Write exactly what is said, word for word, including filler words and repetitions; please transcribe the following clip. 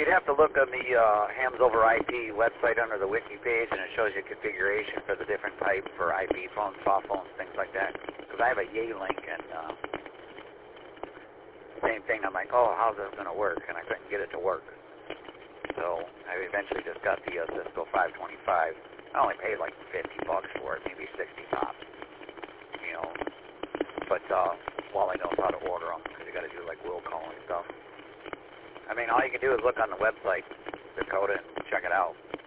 you'd have to look on the uh, Hams over I P website under the wiki page, and it shows you configuration for the different types for I P phones, soft phones, things like that. Because I have a Yay link, and uh, same thing. I'm like, oh, how's this going to work? And I couldn't get it to work. So I eventually just got the uh, Cisco five twenty-five. I only paid like fifty bucks for it, maybe sixty tops. You know, but uh, Wally knows how to order them because you got to do like will call and stuff. I mean, all you can do is look on the website, Dakota, and check it out.